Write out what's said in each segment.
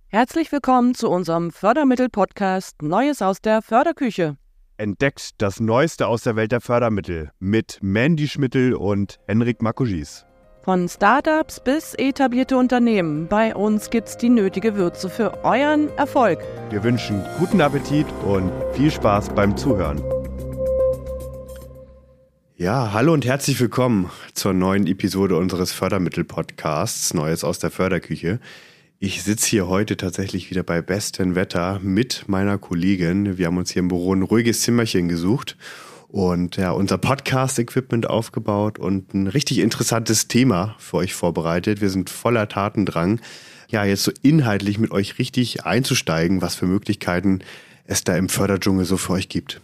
Herzlich willkommen zu unserem Fördermittel-Podcast Neues aus der Förderküche. Entdeckt das Neueste aus der Welt der Fördermittel mit Mandy Schmittel und Henrik Makojis. Von Startups bis etablierte Unternehmen, bei uns gibt's die nötige Würze für euren Erfolg. Wir wünschen guten Appetit und viel Spaß beim Zuhören. Ja, hallo und herzlich willkommen zur neuen Episode unseres Fördermittel-Podcasts Neues aus der Förderküche. Ich sitze hier heute tatsächlich wieder bei bestem Wetter mit meiner Kollegin. Wir haben uns hier im Büro ein ruhiges Zimmerchen gesucht und ja, unser Podcast-Equipment aufgebaut und ein richtig interessantes Thema für euch vorbereitet. Wir sind voller Tatendrang, ja, jetzt so inhaltlich mit euch richtig einzusteigen, was für Möglichkeiten es da im Förderdschungel so für euch gibt.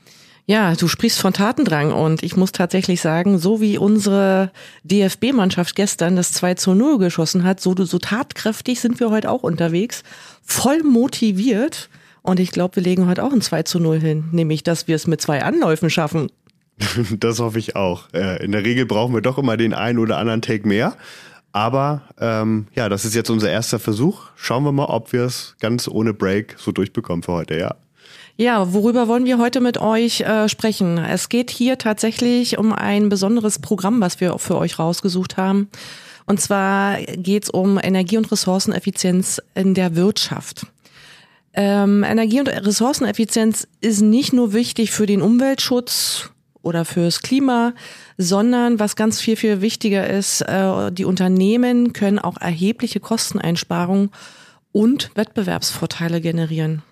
Ja, du sprichst von Tatendrang und ich muss tatsächlich sagen, so wie unsere DFB-Mannschaft gestern das 2:0 geschossen hat, so tatkräftig sind wir heute auch unterwegs, voll motiviert und ich glaube, wir legen heute auch ein 2:0 hin, nämlich, dass wir es mit 2 Anläufen schaffen. Das hoffe ich auch. In der Regel brauchen wir doch immer den einen oder anderen Take mehr, aber ja, das ist jetzt unser erster Versuch. Schauen wir mal, ob wir es ganz ohne Break so durchbekommen für heute, ja. Ja, worüber wollen wir heute mit euch sprechen? Es geht hier tatsächlich um ein besonderes Programm, was wir für euch rausgesucht haben. Und zwar geht es um Energie- und Ressourceneffizienz in der Wirtschaft. Energie- und Ressourceneffizienz ist nicht nur wichtig für den Umweltschutz oder fürs Klima, sondern was ganz viel, viel wichtiger ist, die Unternehmen können auch erhebliche Kosteneinsparungen und Wettbewerbsvorteile generieren.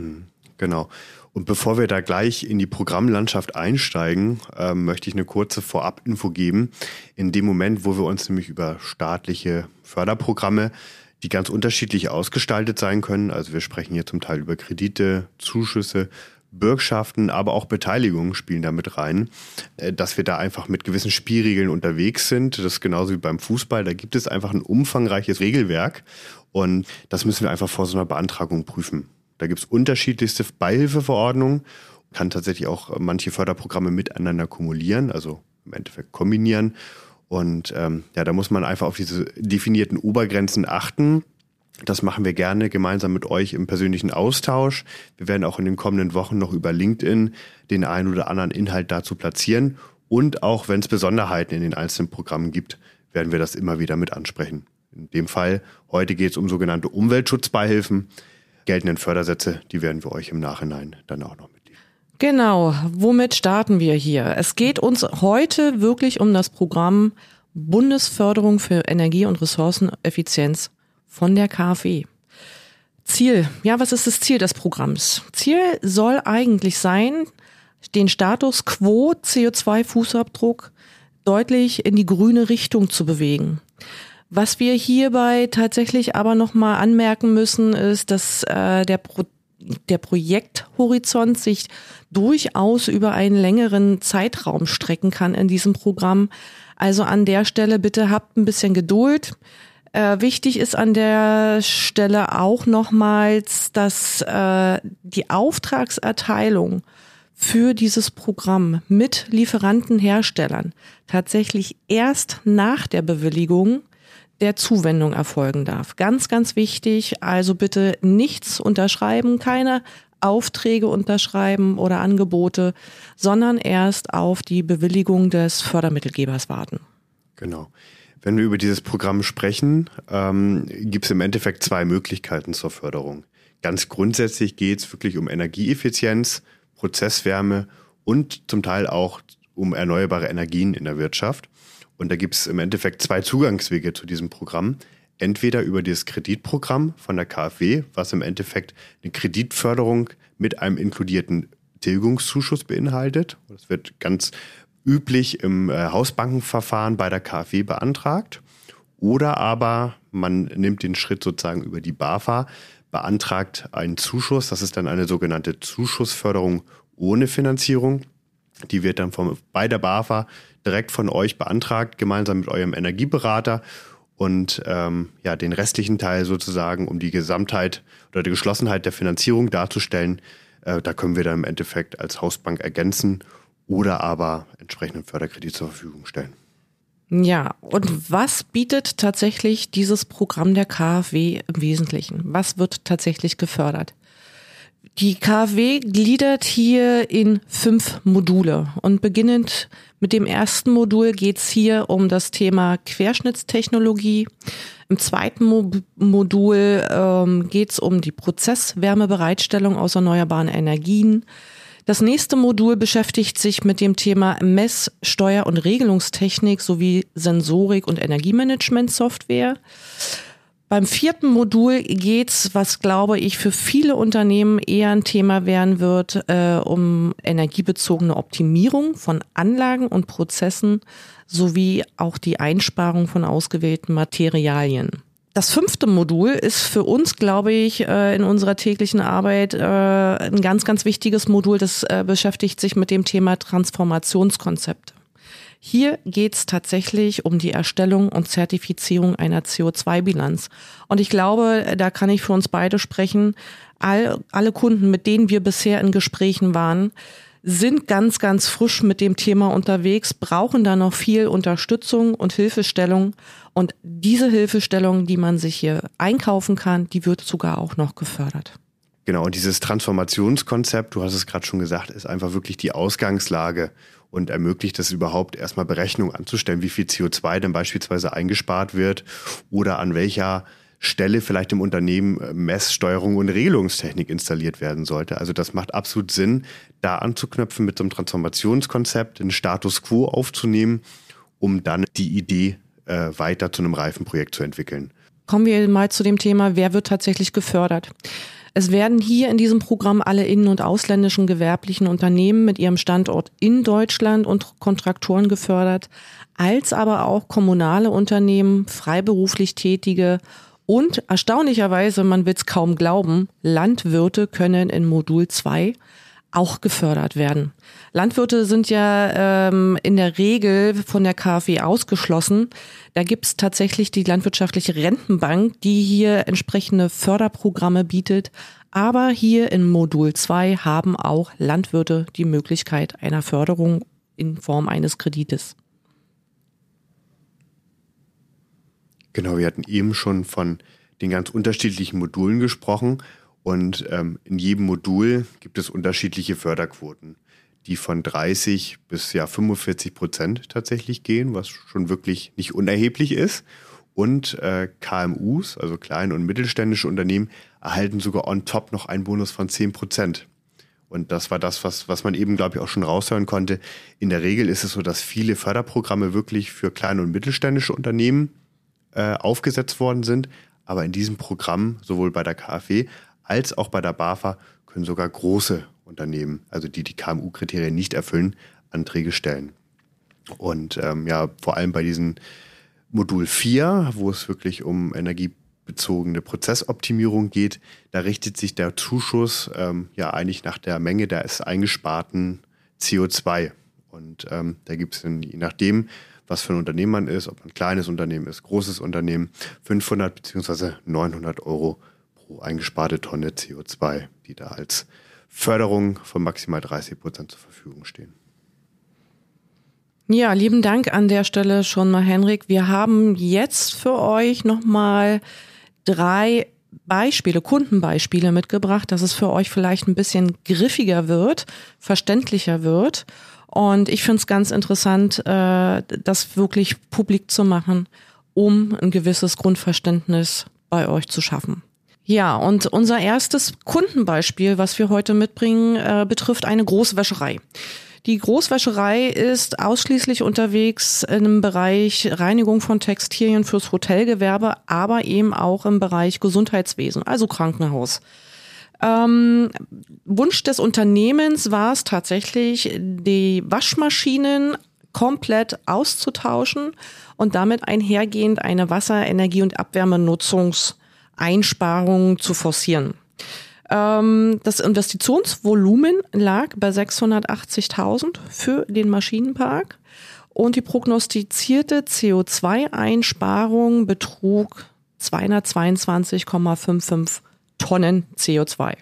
Genau. Und bevor wir da gleich in die Programmlandschaft einsteigen, möchte ich eine kurze Vorab-Info geben. In dem Moment, wo wir uns nämlich über staatliche Förderprogramme, die ganz unterschiedlich ausgestaltet sein können, also wir sprechen hier zum Teil über Kredite, Zuschüsse, Bürgschaften, aber auch Beteiligungen spielen da mit rein, dass wir da einfach mit gewissen Spielregeln unterwegs sind. Das ist genauso wie beim Fußball, da gibt es einfach ein umfangreiches Regelwerk und das müssen wir einfach vor so einer Beantragung prüfen. Da gibt es unterschiedlichste Beihilfeverordnungen, kann tatsächlich auch manche Förderprogramme miteinander kumulieren, also im Endeffekt kombinieren. Und ja, da muss man einfach auf diese definierten Obergrenzen achten. Das machen wir gerne gemeinsam mit euch im persönlichen Austausch. Wir werden auch in den kommenden Wochen noch über LinkedIn den einen oder anderen Inhalt dazu platzieren. Und auch wenn es Besonderheiten in den einzelnen Programmen gibt, werden wir das immer wieder mit ansprechen. In dem Fall, heute geht es um sogenannte Umweltschutzbeihilfen. Geltenden Fördersätze, die werden wir euch im Nachhinein dann auch noch mitgeben. Genau, womit starten wir hier? Es geht uns heute wirklich um das Programm Bundesförderung für Energie- und Ressourceneffizienz von der KfW. Ziel, ja, was ist das Ziel des Programms? Ziel soll eigentlich sein, den Status quo CO2-Fußabdruck deutlich in die grüne Richtung zu bewegen. Was wir hierbei tatsächlich aber nochmal anmerken müssen, ist, dass der Projekthorizont sich durchaus über einen längeren Zeitraum strecken kann in diesem Programm. Also an der Stelle bitte habt ein bisschen Geduld. Wichtig ist an der Stelle auch nochmals, dass die Auftragserteilung für dieses Programm mit Lieferantenherstellern tatsächlich erst nach der Bewilligung der Zuwendung erfolgen darf. Ganz, ganz wichtig, also bitte nichts unterschreiben, keine Aufträge unterschreiben oder Angebote, sondern erst auf die Bewilligung des Fördermittelgebers warten. Genau. Wenn wir über dieses Programm sprechen, gibt es im Endeffekt 2 Möglichkeiten zur Förderung. Ganz grundsätzlich geht es wirklich um Energieeffizienz, Prozesswärme und zum Teil auch um erneuerbare Energien in der Wirtschaft. Und da gibt es im Endeffekt 2 Zugangswege zu diesem Programm. Entweder über das Kreditprogramm von der KfW, was im Endeffekt eine Kreditförderung mit einem inkludierten Tilgungszuschuss beinhaltet. Das wird ganz üblich im Hausbankenverfahren bei der KfW beantragt. Oder aber man nimmt den Schritt sozusagen über die BAFA, beantragt einen Zuschuss. Das ist dann eine sogenannte Zuschussförderung ohne Finanzierung. Die wird dann bei der BAFA direkt von euch beantragt, gemeinsam mit eurem Energieberater. Und ja, den restlichen Teil sozusagen, um die Gesamtheit oder die Geschlossenheit der Finanzierung darzustellen, da können wir dann im Endeffekt als Hausbank ergänzen oder aber entsprechenden Förderkredit zur Verfügung stellen. Ja, und was bietet tatsächlich dieses Programm der KfW im Wesentlichen? Was wird tatsächlich gefördert? Die KfW gliedert hier in 5 Module und beginnend mit dem ersten Modul geht's hier um das Thema Querschnittstechnologie. Im zweiten Modul geht's um die Prozesswärmebereitstellung aus erneuerbaren Energien. Das nächste Modul beschäftigt sich mit dem Thema Mess-, Steuer- und Regelungstechnik sowie Sensorik und Energiemanagement-Software. Beim 4. Modul geht's, was glaube ich für viele Unternehmen eher ein Thema werden wird, um energiebezogene Optimierung von Anlagen und Prozessen sowie auch die Einsparung von ausgewählten Materialien. Das 5. Modul ist für uns, glaube ich, in unserer täglichen Arbeit ein ganz, ganz wichtiges Modul. Das beschäftigt sich mit dem Thema Transformationskonzepte. Hier geht's tatsächlich um die Erstellung und Zertifizierung einer CO2-Bilanz. Und ich glaube, da kann ich für uns beide sprechen, alle Kunden, mit denen wir bisher in Gesprächen waren, sind ganz, ganz frisch mit dem Thema unterwegs, brauchen da noch viel Unterstützung und Hilfestellung. Und diese Hilfestellung, die man sich hier einkaufen kann, die wird sogar auch noch gefördert. Genau, und dieses Transformationskonzept, du hast es gerade schon gesagt, ist einfach wirklich die Ausgangslage und ermöglicht es überhaupt erstmal Berechnungen anzustellen, wie viel CO2 denn beispielsweise eingespart wird oder an welcher Stelle vielleicht im Unternehmen Messsteuerung und Regelungstechnik installiert werden sollte. Also das macht absolut Sinn, da anzuknüpfen mit so einem Transformationskonzept, den Status quo aufzunehmen, um dann die Idee weiter zu einem reifen Projekt zu entwickeln. Kommen wir mal zu dem Thema, wer wird tatsächlich gefördert? Es werden hier in diesem Programm alle innen- und ausländischen gewerblichen Unternehmen mit ihrem Standort in Deutschland und Kontraktoren gefördert, als aber auch kommunale Unternehmen, freiberuflich Tätige und erstaunlicherweise, man wird es kaum glauben, Landwirte können in Modul 2 auch gefördert werden. Landwirte sind ja in der Regel von der KfW ausgeschlossen. Da gibt's tatsächlich die Landwirtschaftliche Rentenbank, die hier entsprechende Förderprogramme bietet. Aber hier in Modul 2 haben auch Landwirte die Möglichkeit einer Förderung in Form eines Kredites. Genau, wir hatten eben schon von den ganz unterschiedlichen Modulen gesprochen. Und in jedem Modul gibt es unterschiedliche Förderquoten, die von 30 bis 45% tatsächlich gehen, was schon wirklich nicht unerheblich ist. Und KMUs, also kleine und mittelständische Unternehmen, erhalten sogar on top noch einen Bonus von 10%. Und das war das, was man eben, glaube ich, auch schon raushören konnte. In der Regel ist es so, dass viele Förderprogramme wirklich für kleine und mittelständische Unternehmen aufgesetzt worden sind. Aber in diesem Programm, sowohl bei der KfW als auch bei der BAFA, können sogar große Unternehmen, also die KMU-Kriterien nicht erfüllen, Anträge stellen. Und vor allem bei diesem Modul 4, wo es wirklich um energiebezogene Prozessoptimierung geht, da richtet sich der Zuschuss eigentlich nach der Menge des eingesparten CO2. Und da gibt es je nachdem, was für ein Unternehmen man ist, ob man ein kleines Unternehmen ist, großes Unternehmen, 500 bzw. 900 Euro pro eingesparte Tonne CO2, die da als Förderung von maximal 30% zur Verfügung stehen. Ja, lieben Dank an der Stelle schon mal, Henrik. Wir haben jetzt für euch nochmal 3 Beispiele, Kundenbeispiele mitgebracht, dass es für euch vielleicht ein bisschen griffiger wird, verständlicher wird. Und ich finde es ganz interessant, das wirklich publik zu machen, um ein gewisses Grundverständnis bei euch zu schaffen. Ja, und unser erstes Kundenbeispiel, was wir heute mitbringen, betrifft eine Großwäscherei. Die Großwäscherei ist ausschließlich unterwegs im Bereich Reinigung von Textilien fürs Hotelgewerbe, aber eben auch im Bereich Gesundheitswesen, also Krankenhaus. Wunsch des Unternehmens war es tatsächlich, die Waschmaschinen komplett auszutauschen und damit einhergehend eine Wasser-, Energie- und Abwärmenutzungseinsparung zu forcieren. Das Investitionsvolumen lag bei 680.000 für den Maschinenpark und die prognostizierte CO2-Einsparung betrug 222,55 Tonnen CO2.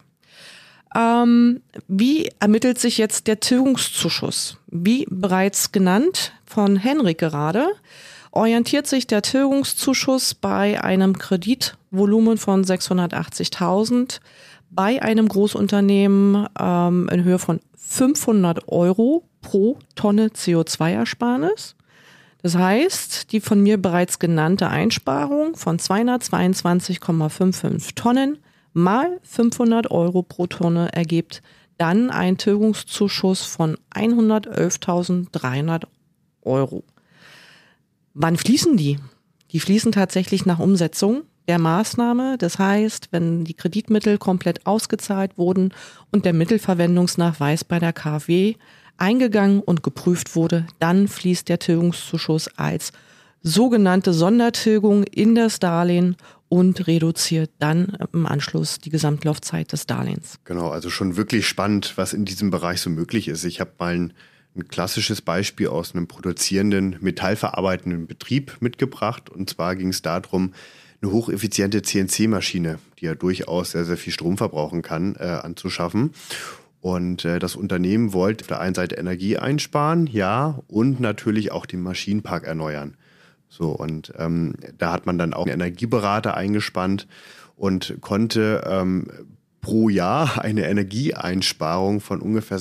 Wie ermittelt sich jetzt der Tilgungszuschuss? Wie bereits genannt von Henrik gerade. orientiert sich der Tilgungszuschuss bei einem Kreditvolumen von 680.000 bei einem Großunternehmen in Höhe von 500 € pro Tonne CO2-Ersparnis. Das heißt, die von mir bereits genannte Einsparung von 222,55 Tonnen mal 500 € pro Tonne ergibt dann einen Tilgungszuschuss von 111.300 €. Wann fließen die? Die fließen tatsächlich nach Umsetzung der Maßnahme. Das heißt, wenn die Kreditmittel komplett ausgezahlt wurden und der Mittelverwendungsnachweis bei der KfW eingegangen und geprüft wurde, dann fließt der Tilgungszuschuss als sogenannte Sondertilgung in das Darlehen und reduziert dann im Anschluss die Gesamtlaufzeit des Darlehens. Genau, also schon wirklich spannend, was in diesem Bereich so möglich ist. Ich habe mal ein klassisches Beispiel aus einem produzierenden, metallverarbeitenden Betrieb mitgebracht. Und zwar ging es darum, eine hocheffiziente CNC-Maschine, die ja durchaus sehr, sehr viel Strom verbrauchen kann, anzuschaffen. Und das Unternehmen wollte auf der einen Seite Energie einsparen, ja, und natürlich auch den Maschinenpark erneuern. So, und da hat man dann auch einen Energieberater eingespannt und konnte pro Jahr eine Energieeinsparung von ungefähr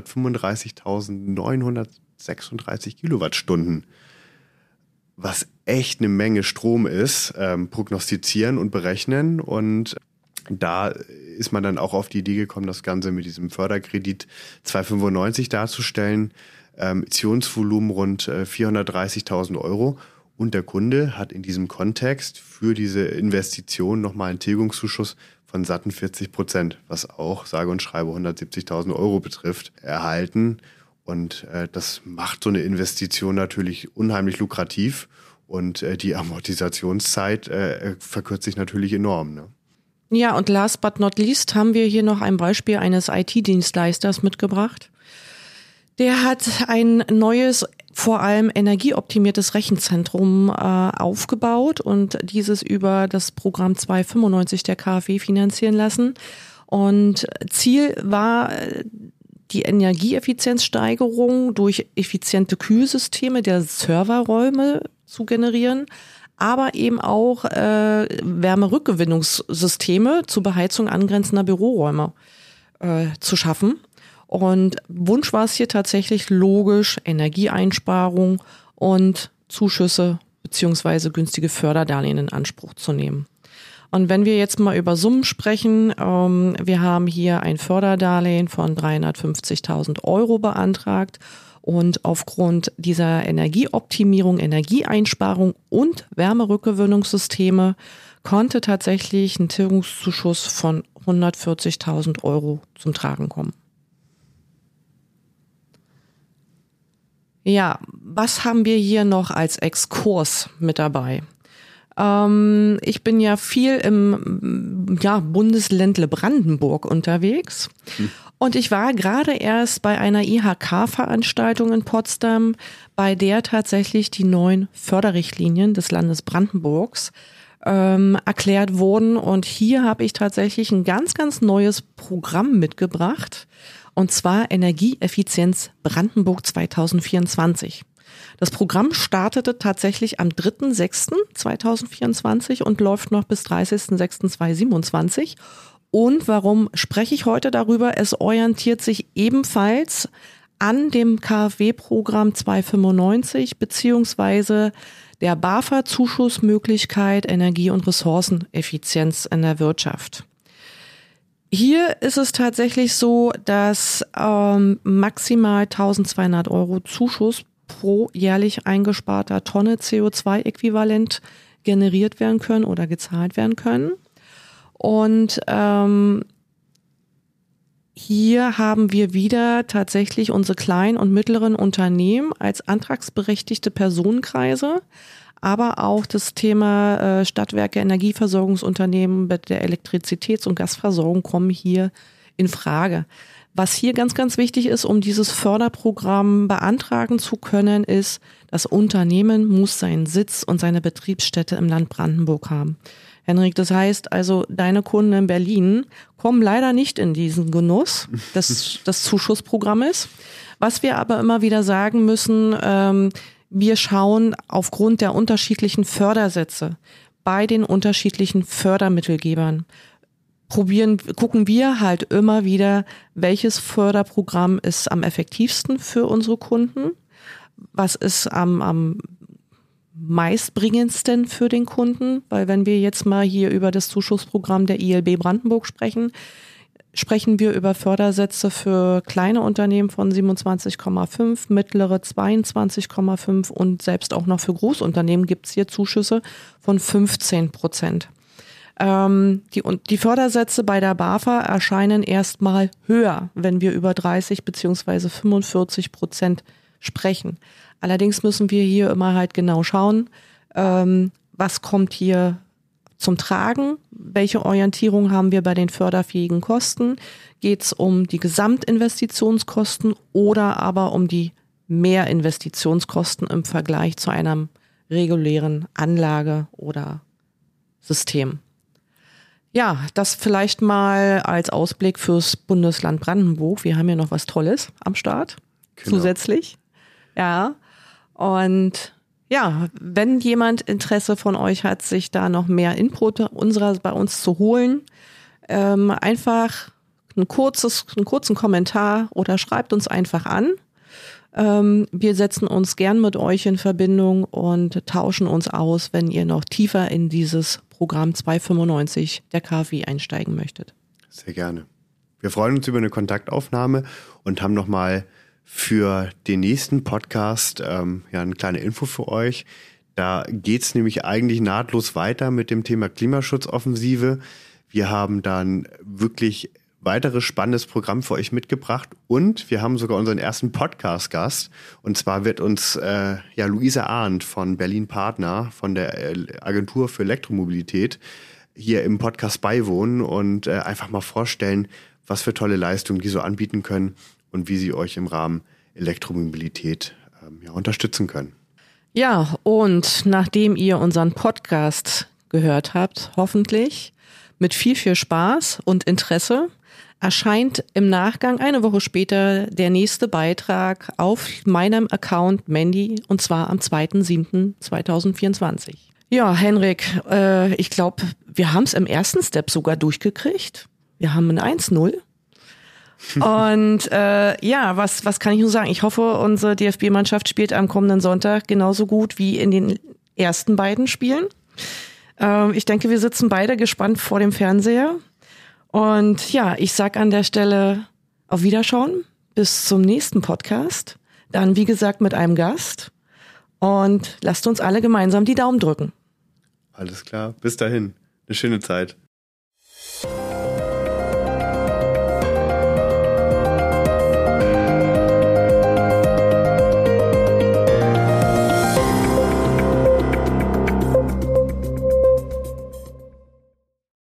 635.936 Kilowattstunden, was echt eine Menge Strom ist, prognostizieren und berechnen. Und da ist man dann auch auf die Idee gekommen, das Ganze mit diesem Förderkredit 295 darzustellen, Emissionsvolumen rund 430.000 €. Und der Kunde hat in diesem Kontext für diese Investition nochmal einen Tilgungszuschuss von satten 40%, was auch sage und schreibe 170.000 € betrifft, erhalten. Und das macht so eine Investition natürlich unheimlich lukrativ und die Amortisationszeit verkürzt sich natürlich enorm, ne? Ja, und last but not least haben wir hier noch ein Beispiel eines IT-Dienstleisters mitgebracht. Der hat ein neues, vor allem energieoptimiertes Rechenzentrum aufgebaut und dieses über das Programm 295 der KfW finanzieren lassen. Und Ziel war die Energieeffizienzsteigerung durch effiziente Kühlsysteme der Serverräume zu generieren, aber eben auch Wärmerückgewinnungssysteme zur Beheizung angrenzender Büroräume zu schaffen. Und Wunsch war es hier tatsächlich logisch, Energieeinsparung und Zuschüsse beziehungsweise günstige Förderdarlehen in Anspruch zu nehmen. Und wenn wir jetzt mal über Summen sprechen, wir haben hier ein Förderdarlehen von 350.000 € beantragt und aufgrund dieser Energieoptimierung, Energieeinsparung und Wärmerückgewinnungssysteme konnte tatsächlich ein Tilgungszuschuss von 140.000 € zum Tragen kommen. Ja, was haben wir hier noch als Exkurs mit dabei? Ich bin ja viel im Bundesländle Brandenburg unterwegs und ich war gerade erst bei einer IHK-Veranstaltung in Potsdam, bei der tatsächlich die neuen Förderrichtlinien des Landes Brandenburgs erklärt wurden. Und hier habe ich tatsächlich ein ganz, ganz neues Programm mitgebracht. Und zwar Energieeffizienz Brandenburg 2024. Das Programm startete tatsächlich am 3.6.2024 und läuft noch bis 30.06.2027. Und warum spreche ich heute darüber? Es orientiert sich ebenfalls an dem KfW-Programm 295 beziehungsweise der BAFA-Zuschussmöglichkeit Energie- und Ressourceneffizienz in der Wirtschaft. Hier ist es tatsächlich so, dass maximal 1.200 € Zuschuss pro jährlich eingesparter Tonne CO2-Äquivalent generiert werden können oder gezahlt werden können. Und hier haben wir wieder tatsächlich unsere kleinen und mittleren Unternehmen als antragsberechtigte Personenkreise, aber auch das Thema Stadtwerke, Energieversorgungsunternehmen mit der Elektrizitäts- und Gasversorgung kommen hier in Frage. Was hier ganz, ganz wichtig ist, um dieses Förderprogramm beantragen zu können, ist, das Unternehmen muss seinen Sitz und seine Betriebsstätte im Land Brandenburg haben. Henrik, das heißt also, deine Kunden in Berlin kommen leider nicht in diesen Genuss des Zuschussprogrammes. Was wir aber immer wieder sagen müssen, Wir schauen aufgrund der unterschiedlichen Fördersätze bei den unterschiedlichen Fördermittelgebern. Gucken wir halt immer wieder, welches Förderprogramm ist am effektivsten für unsere Kunden, was ist am meistbringendsten für den Kunden, weil wenn wir jetzt mal hier über das Zuschussprogramm der ILB Brandenburg sprechen wir über Fördersätze für kleine Unternehmen von 27,5, mittlere 22,5 und selbst auch noch für Großunternehmen gibt es hier Zuschüsse von 15%. Die Fördersätze bei der BAFA erscheinen erstmal höher, wenn wir über 30 beziehungsweise 45% sprechen. Allerdings müssen wir hier immer halt genau schauen, was kommt hier zum Tragen, welche Orientierung haben wir bei den förderfähigen Kosten, geht es um die Gesamtinvestitionskosten oder aber um die Mehrinvestitionskosten im Vergleich zu einer regulären Anlage oder System. Ja, das vielleicht mal als Ausblick fürs Bundesland Brandenburg. Wir haben ja noch was Tolles am Start, genau. Zusätzlich. Ja, und ja, wenn jemand Interesse von euch hat, sich da noch mehr Input bei uns zu holen, einfach einen kurzen Kommentar oder schreibt uns einfach an. Wir setzen uns gern mit euch in Verbindung und tauschen uns aus, wenn ihr noch tiefer in dieses Programm 295 der KfW einsteigen möchtet. Sehr gerne. Wir freuen uns über eine Kontaktaufnahme und haben nochmal für den nächsten Podcast eine kleine Info für euch. Da geht's nämlich eigentlich nahtlos weiter mit dem Thema Klimaschutzoffensive. Wir haben dann wirklich weiteres spannendes Programm für euch mitgebracht und wir haben sogar unseren ersten Podcast-Gast. Und zwar wird uns Luisa Arndt von Berlin Partner, von der Agentur für Elektromobilität, hier im Podcast beiwohnen und einfach mal vorstellen, was für tolle Leistungen die so anbieten können und wie sie euch im Rahmen Elektromobilität unterstützen können. Ja, und nachdem ihr unseren Podcast gehört habt, hoffentlich mit viel Spaß und Interesse, erscheint im Nachgang eine Woche später der nächste Beitrag auf meinem Account Mandy und zwar am 2.7.2024. Ja, Henrik, ich glaube, wir haben es im ersten Step sogar durchgekriegt. Wir haben ein 1-0. Und was kann ich nur sagen? Ich hoffe, unsere DFB-Mannschaft spielt am kommenden Sonntag genauso gut wie in den ersten beiden Spielen. Ich denke, wir sitzen beide gespannt vor dem Fernseher. Und ja, ich sag an der Stelle auf Wiederschauen. Bis zum nächsten Podcast. Dann, wie gesagt, mit einem Gast. Und lasst uns alle gemeinsam die Daumen drücken. Alles klar. Bis dahin. Eine schöne Zeit.